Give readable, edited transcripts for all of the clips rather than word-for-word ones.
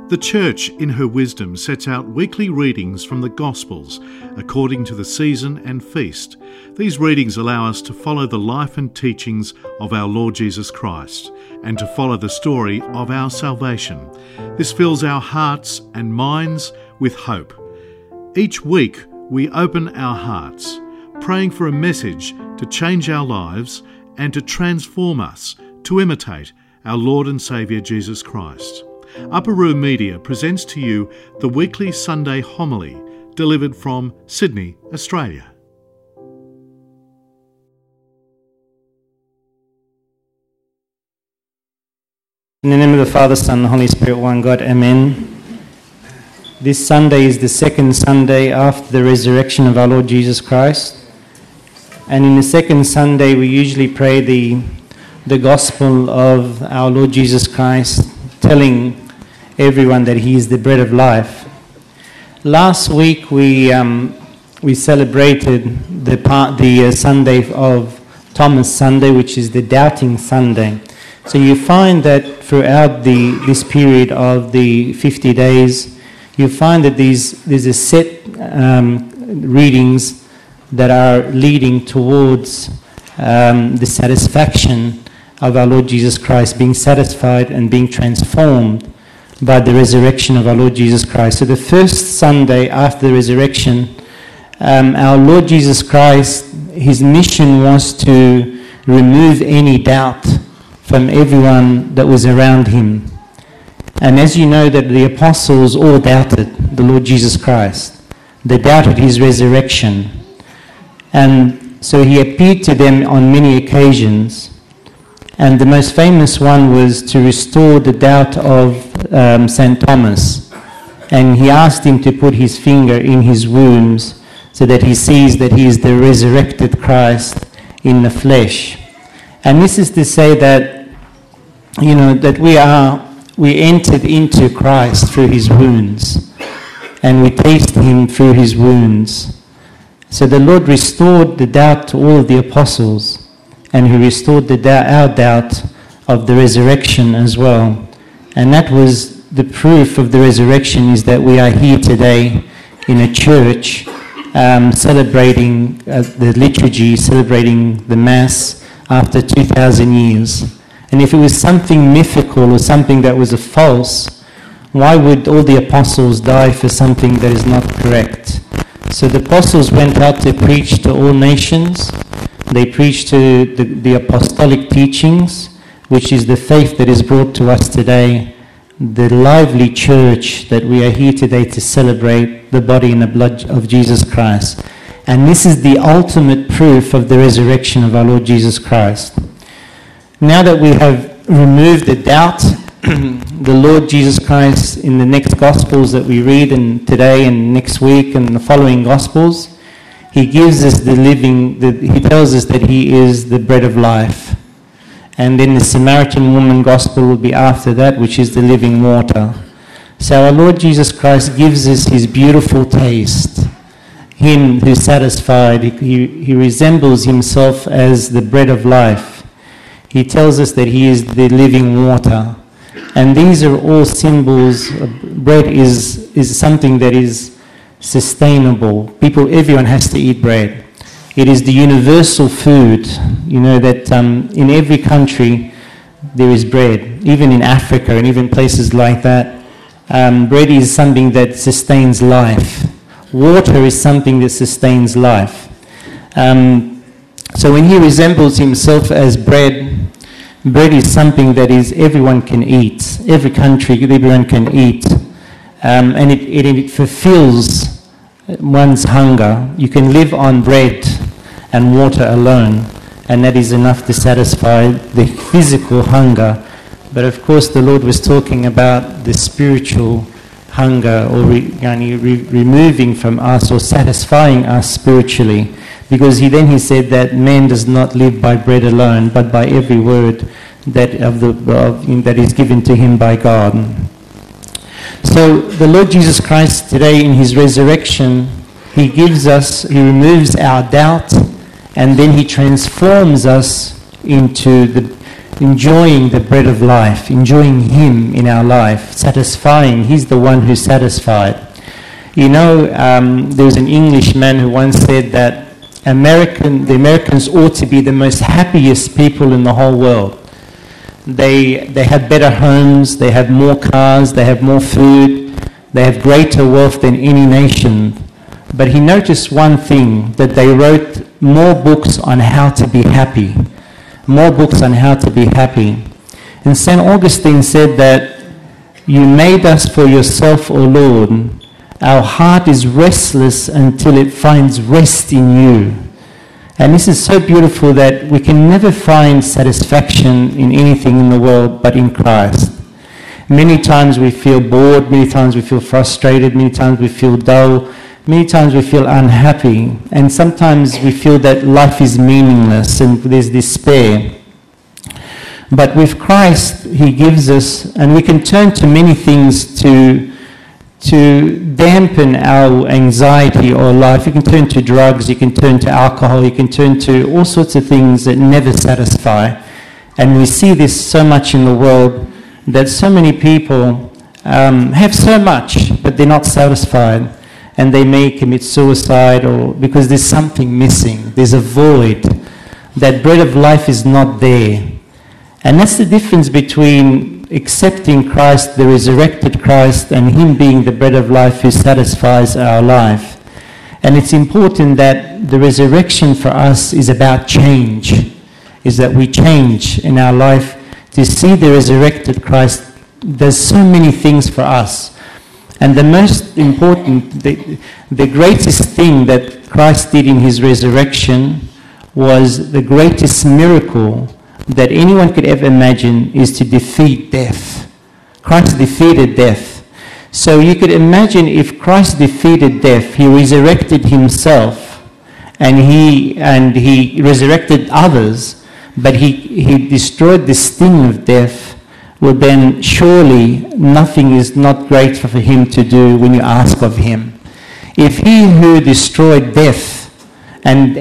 The Church, in her wisdom, sets out weekly readings from the Gospels according to the season and feast. These readings allow us to follow the life and teachings of our Lord Jesus Christ and to follow the story of our salvation. This fills our hearts and minds with hope. Each week, we open our hearts, praying for a message to change our lives and to transform us to imitate our Lord and Saviour Jesus Christ. Upper Room Media presents to you the weekly Sunday homily delivered from Sydney, Australia. In the name of the Father, Son, and Holy Spirit, one God, Amen. This Sunday is the second Sunday after the resurrection of our Lord Jesus Christ. And in the second Sunday, we usually pray the Gospel of our Lord Jesus Christ, telling everyone that He is the bread of life. Last week we celebrated the Sunday of Thomas Sunday, which is the Doubting Sunday. So you find that throughout this period of the 50 days, you find that there's a set readings that are leading towards the satisfaction of our Lord Jesus Christ, being satisfied and being transformed by the resurrection of our Lord Jesus Christ. So the first Sunday after the resurrection, our Lord Jesus Christ, His mission was to remove any doubt from everyone that was around Him. And as you know, that the apostles all doubted the Lord Jesus Christ. They doubted His resurrection. And so He appeared to them on many occasions. And the most famous one was to restore the doubt of St. Thomas. And He asked him to put his finger in his wounds so that he sees that He is the resurrected Christ in the flesh. And this is to say that, that we entered into Christ through His wounds. And we taste Him through His wounds. So the Lord restored the doubt to all of the apostles. And He restored our doubt of the resurrection as well. And that was the proof of the resurrection, is that we are here today in a church celebrating the liturgy, celebrating the Mass after 2,000 years. And if it was something mythical or something that was a false, why would all the apostles die for something that is not correct? So the apostles went out to preach to all nations. They preached to the apostolic teachings, which is the faith that is brought to us today, the lively church that we are here today to celebrate the body and the blood of Jesus Christ. And this is the ultimate proof of the resurrection of our Lord Jesus Christ. Now that we have removed the doubt, the Lord Jesus Christ in the next Gospels that we read today and next week and the following Gospels, He gives us He tells us that He is the bread of life. And then the Samaritan woman gospel will be after that, which is the living water. So our Lord Jesus Christ gives us His beautiful taste. Him who's satisfied, He resembles Himself as the bread of life. He tells us that He is the living water. And these are all symbols. Bread is something that is sustainable. Everyone has to eat bread. It is the universal food. You know that in every country there is bread, even in Africa and even places like that. Bread is something that sustains life. Water is something that sustains life. So when He resembles Himself as bread, bread is something that everyone can eat. Every country, everyone can eat. And it fulfills one's hunger. You can live on bread and water alone, and that is enough to satisfy the physical hunger. But of course the Lord was talking about the spiritual hunger, or removing from us or satisfying us spiritually, because He said that man does not live by bread alone, but by every word that is given to him by God. So the Lord Jesus Christ today in His resurrection, He removes our doubt, and then He transforms us into enjoying the bread of life, enjoying Him in our life, satisfying. He's the one who's satisfied. You know, there was an Englishman who once said that the Americans ought to be the most happiest people in the whole world. They have better homes, they have more cars, they have more food, they have greater wealth than any nation. But he noticed one thing, that they wrote more books on how to be happy. More books on how to be happy. And St. Augustine said that, "You made us for yourself, O Lord. Our heart is restless until it finds rest in you." And this is so beautiful that we can never find satisfaction in anything in the world but in Christ. Many times we feel bored, many times we feel frustrated, many times we feel dull, many times we feel unhappy, and sometimes we feel that life is meaningless and there's despair. But with Christ, He gives us, and we can turn to many things to dampen our anxiety or life. You can turn to drugs, you can turn to alcohol, you can turn to all sorts of things that never satisfy. And we see this so much in the world, that so many people have so much, but they're not satisfied. And they may commit suicide, or because there's something missing. There's a void. That bread of life is not there. And that's the difference between accepting Christ, the resurrected Christ, and Him being the bread of life who satisfies our life. And it's important that the resurrection for us is about change, is that we change in our life. To see the resurrected Christ does so many things for us. And the most important, the greatest thing that Christ did in His resurrection was the greatest miracle that anyone could ever imagine, is to defeat death. Christ defeated death. So you could imagine, if Christ defeated death, He resurrected Himself, and He resurrected others, but He destroyed the sting of death. Well, then surely nothing is not great for Him to do when you ask of Him. If He who destroyed death and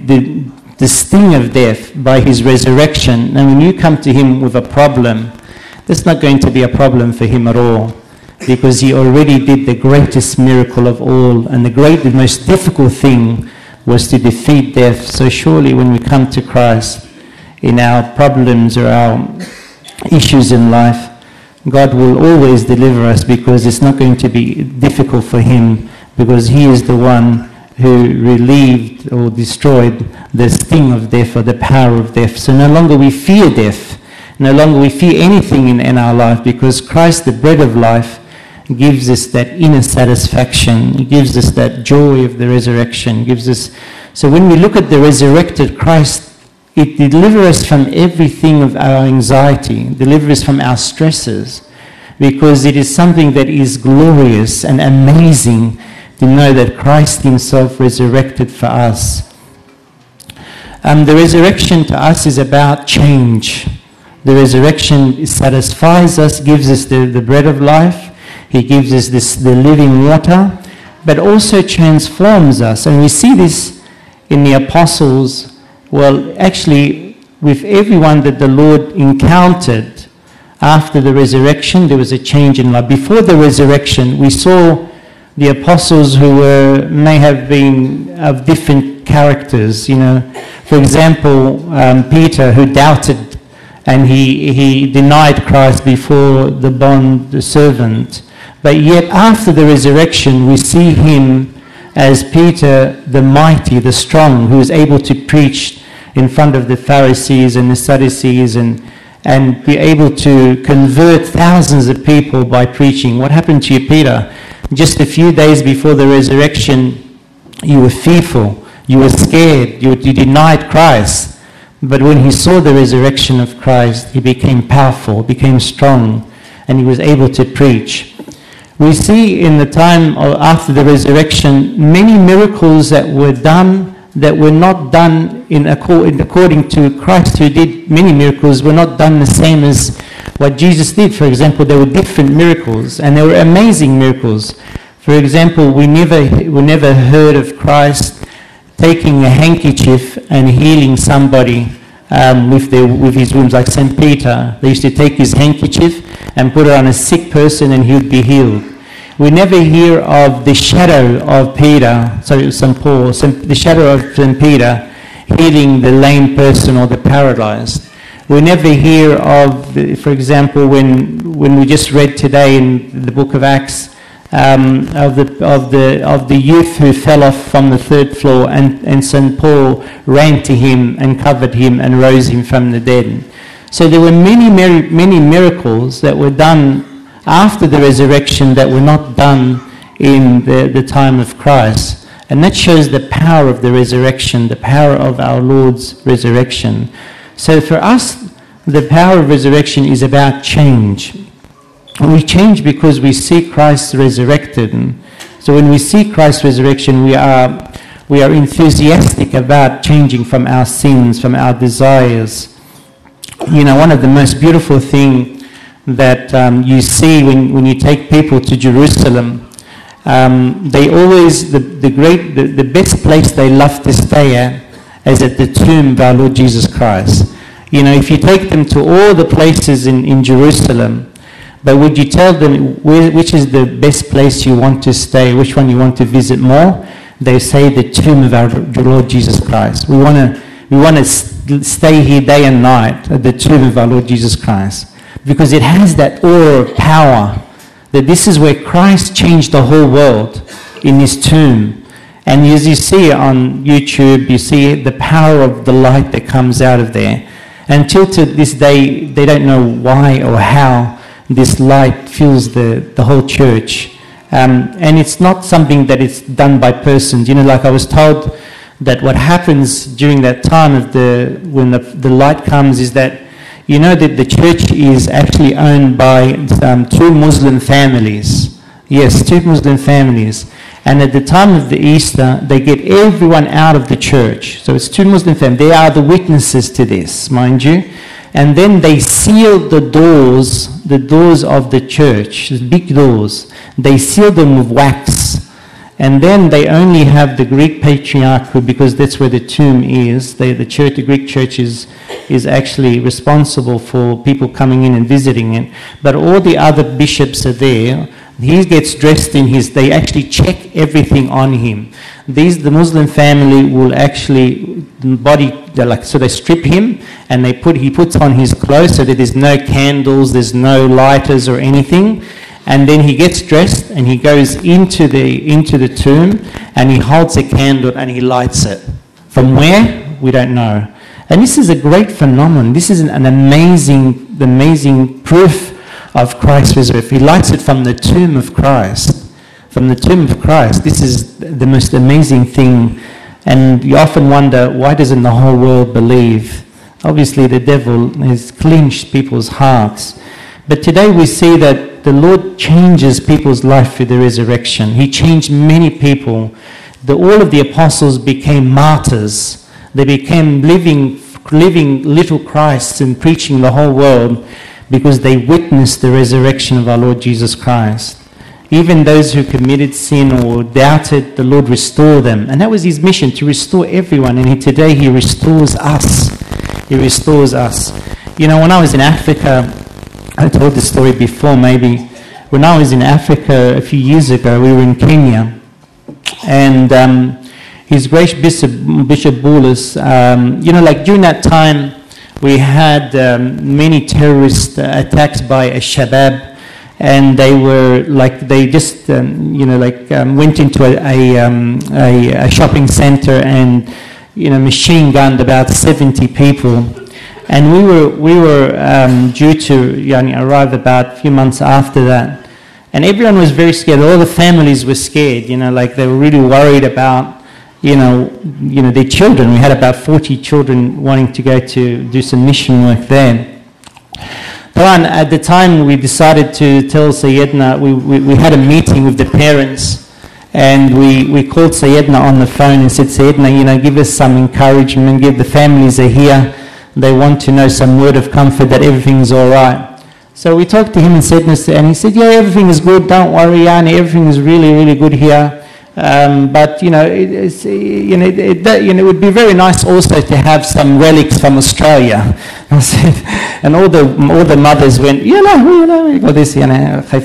the sting of death by His resurrection, and when you come to Him with a problem, that's not going to be a problem for Him at all, because He already did the greatest miracle of all, and the most difficult thing was to defeat death. So surely when we come to Christ in our problems or our issues in life, God will always deliver us, because it's not going to be difficult for Him, because He is the one who relieved or destroyed the sting of death or the power of death. So no longer we fear death, no longer we fear anything in our life, because Christ, the bread of life, gives us that inner satisfaction. He gives us that joy of the resurrection. So when we look at the resurrected Christ, it delivers us from everything of our anxiety, delivers us from our stresses, because it is something that is glorious and amazing to know that Christ Himself resurrected for us. The resurrection to us is about change. The resurrection satisfies us, gives us the bread of life. He gives us the living water, but also transforms us. And we see this in the apostles. Well, actually, with everyone that the Lord encountered after the resurrection, there was a change in life. Before the resurrection, we saw the apostles who may have been of different characters. For example, Peter, who doubted, and he denied Christ before the bond servant. But yet, after the resurrection, we see him as Peter, the mighty, the strong, who is able to preach in front of the Pharisees and the Sadducees and be able to convert thousands of people by preaching. What happened to you, Peter? Just a few days before the resurrection, you were fearful, you were scared, you denied Christ. But when he saw the resurrection of Christ, he became powerful, became strong, and he was able to preach. We see in the time after the resurrection many miracles that were done that were not done according to Christ, who did many miracles, were not done the same as what Jesus did. For example, there were different miracles, and they were amazing miracles. For example, we never heard of Christ taking a handkerchief and healing somebody with his wounds, like St. Peter. They used to take his handkerchief and put it on a sick person and he would be healed. We never hear of the shadow of Peter, St. Paul, the shadow of St. Peter healing the lame person or the paralyzed. We never hear of, for example, when we just read today in the book of Acts, of the youth who fell off from the third floor, and St. Paul ran to him and covered him and rose him from the dead. So there were many miracles that were done after the resurrection that were not done in the time of Christ. And that shows the power of the resurrection, the power of our Lord's resurrection. So for us, the power of resurrection is about change. We change because we see Christ resurrected. So when we see Christ's resurrection, we are enthusiastic about changing from our sins, from our desires. You know, one of the most beautiful things that you see when you take people to Jerusalem, they always, the best place they love to stay at is at the tomb of our Lord Jesus Christ. You know, if you take them to all the places in Jerusalem, but would you tell them which is the best place you want to stay, which one you want to visit more? They say the tomb of our Lord Jesus Christ. We want to stay here day and night at the tomb of our Lord Jesus Christ, because it has that aura of power, that this is where Christ changed the whole world, in his tomb. And as you see on YouTube, you see the power of the light that comes out of there. Until to this day, they don't know why or how this light fills the whole church. And it's not something that is done by persons. You know, like I was told that what happens during that time of when the light comes is that, you know, that the church is actually owned by two Muslim families. Yes, two Muslim families. And at the time of the Easter, they get everyone out of the church. So it's two Muslim families. They are the witnesses to this, mind you. And then they seal the doors of the church, the big doors. They seal them with wax. And then they only have the Greek Patriarch, because that's where the tomb is. The Greek church is actually responsible for people coming in and visiting it. But all the other bishops are there. He gets dressed in they actually check everything on him. The Muslim family will actually, so they strip him and he puts on his clothes so that there's no candles, there's no lighters or anything. And then he gets dressed and he goes into the tomb and he holds a candle and he lights it. From where? We don't know. And this is a great phenomenon. This is an amazing proof of Christ's resurrection. He lights it from the tomb of Christ. From the tomb of Christ. This is the most amazing thing. And you often wonder, why doesn't the whole world believe? Obviously the devil has clinched people's hearts. But today we see that the Lord changes people's life through the resurrection. He changed many people. All of the apostles became martyrs. They became living little Christs and preaching the whole world, because they witnessed the resurrection of our Lord Jesus Christ. Even those who committed sin or doubted, the Lord restored them. And that was his mission, to restore everyone. And today he restores us. He restores us. You know, when I was in Africa, I told this story before maybe. When I was in Africa a few years ago, we were in Kenya. And His Grace Bishop Bulus, during that time, we had many terrorist attacks by Al-Shabaab, and they were went into a shopping center and machine gunned about 70 people. And we were due to arrive about a few months after that, and everyone was very scared. All the families were scared. They were really worried about their children. We had about 40 children wanting to go to do some mission work there. But at the time we decided to tell Sayyidina, we had a meeting with the parents, and we called Sayyidina on the phone and said, Sayyidina, give us some encouragement, give the families are here, they want to know some word of comfort that everything's all right. So we talked to him and he said, yeah, everything is good, don't worry, Yani, everything is really, really good here. But it would be very nice also to have some relics from Australia. I said, and all the mothers went, we got this, In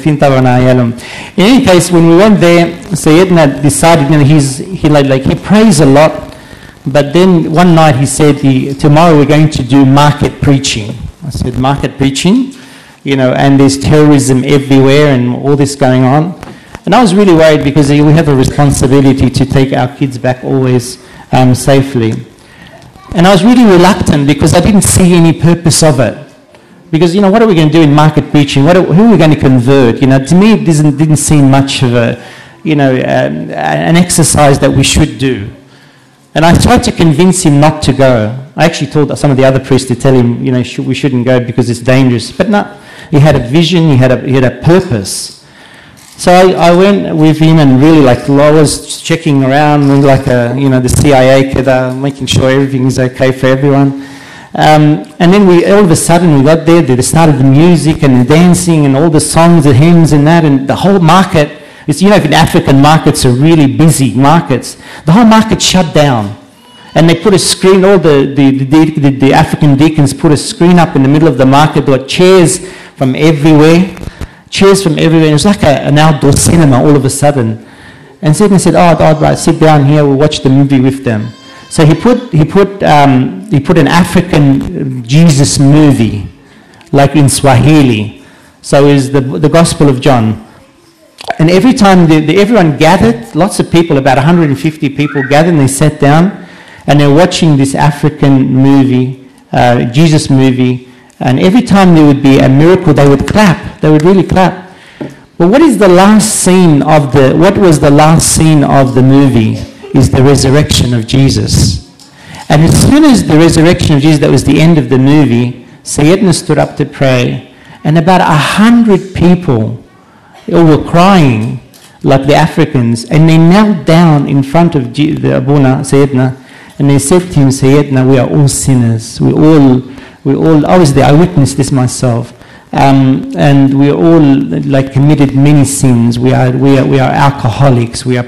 any case, when we went there, Sayyidina decided, he prays a lot, but then one night he said, tomorrow we're going to do market preaching. I said, market preaching? And there's terrorism everywhere and all this going on. And I was really worried because we have a responsibility to take our kids back always safely. And I was really reluctant because I didn't see any purpose of it. Because, what are we going to do in market preaching? Who are we going to convert? To me, it didn't seem much of an exercise that we should do. And I tried to convince him not to go. I actually told some of the other priests to tell him, we shouldn't go because it's dangerous. But no, he had a vision, he had a purpose. So I went with him and really I was checking around the CIA, making sure everything is okay for everyone. And then all of a sudden we got there, they started the music and the dancing and all the songs, the hymns and that, and the whole market, if in African markets are really busy markets, the whole market shut down. And they put a screen, all the African deacons put a screen up in the middle of the market, there were chairs from everywhere. It was like an outdoor cinema all of a sudden. And Sayyidina said, right, sit down here, we'll watch the movie with them. So he put an African Jesus movie, like in Swahili. So it was the Gospel of John. And every time everyone gathered, lots of people, about 150 people gathered, and they sat down, and they're watching this African movie, Jesus movie. And every time there would be a miracle, they would clap. They would really clap. But what was the last scene of the movie? Is the resurrection of Jesus. And as soon as the resurrection of Jesus, that was the end of the movie, Sayyidina stood up to pray, and about 100 people all were crying like the Africans, and they knelt down in front of the Abuna Sayyidina, and they said to him, Sayyidina, we are all sinners. I was there, I witnessed this myself. And we all committed many sins. We are alcoholics. We're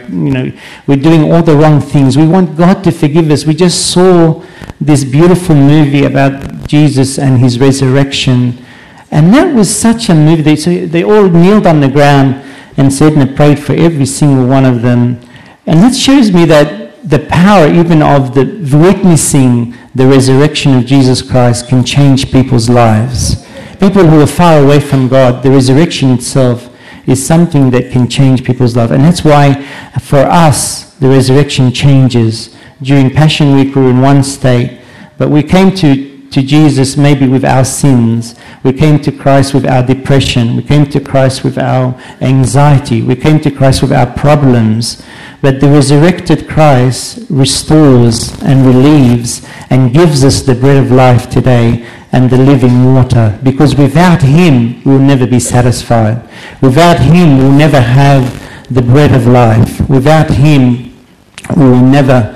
doing all the wrong things. We want God to forgive us. We just saw this beautiful movie about Jesus and his resurrection, and that was such a movie. So they all kneeled on the ground and said and prayed for every single one of them, and that shows me that the power even of the witnessing the resurrection of Jesus Christ can change people's lives. People who are far away from God, the resurrection itself is something that can change people's lives. And that's why for us, the resurrection changes. During Passion Week, we were in one state, but we came to Jesus maybe with our sins. We came to Christ with our depression. We came to Christ with our anxiety. We came to Christ with our problems. But the resurrected Christ restores and relieves and gives us the bread of life today and the living water, because without him we will never be satisfied. Without him we will never have the bread of life. Without him we will never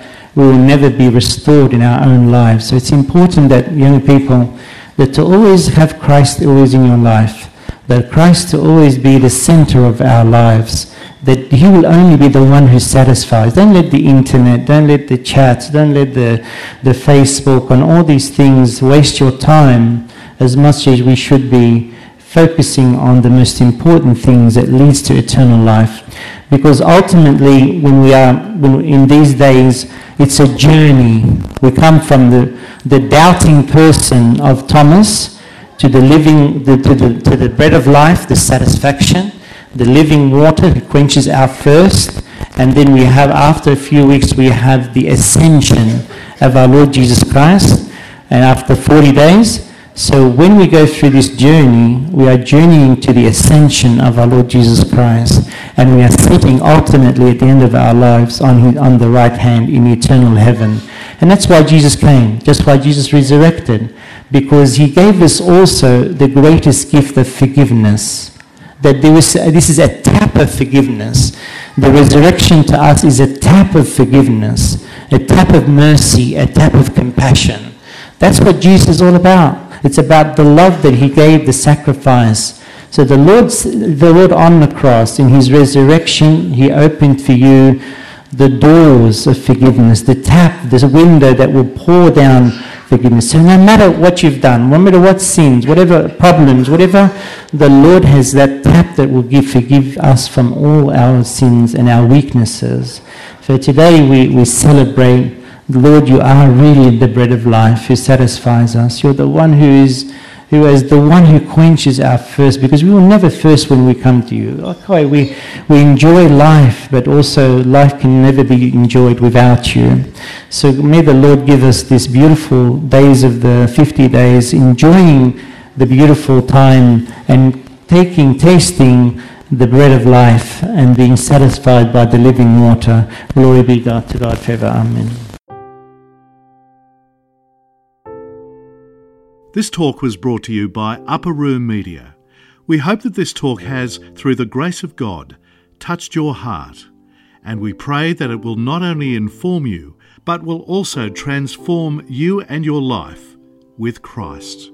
be restored in our own lives. So it's important that young people, that to always have Christ always in your life, that Christ to always be the center of our lives, that he will only be the one who satisfies. Don't let the internet, don't let the chats, don't let the Facebook and all these things waste your time as much as we should be focusing on the most important things that leads to eternal life. Because ultimately, when in these days, it's a journey. We come from the doubting person of Thomas to the living, to the bread of life, the satisfaction, the living water that quenches our thirst, and then we have, after a few weeks, we have the ascension of our Lord Jesus Christ, and after 40 days. So when we go through this journey, we are journeying to the ascension of our Lord Jesus Christ, and we are sitting ultimately at the end of our lives on the right hand in eternal heaven. And that's why Jesus came, just why Jesus resurrected, because he gave us also the greatest gift of forgiveness. That this is a tap of forgiveness. The resurrection to us is a tap of forgiveness, a tap of mercy, a tap of compassion. That's what Jesus is all about. It's about the love that he gave, the sacrifice, So the Lord on the cross, in his resurrection, he opened for you the doors of forgiveness, the tap, there's a window that will pour down forgiveness. So no matter what you've done, no matter what sins, whatever problems, whatever, the Lord has that tap that will forgive us from all our sins and our weaknesses. So today we celebrate, Lord, you are really the bread of life who satisfies us. You're the one who is the one who quenches our thirst, because we will never thirst when we come to you. Okay, we enjoy life, but also life can never be enjoyed without you. So may the Lord give us these beautiful days of the 50 days, enjoying the beautiful time and tasting the bread of life and being satisfied by the living water. Glory be to God forever. Amen. This talk was brought to you by Upper Room Media. We hope that this talk has, through the grace of God, touched your heart, and we pray that it will not only inform you, but will also transform you and your life with Christ.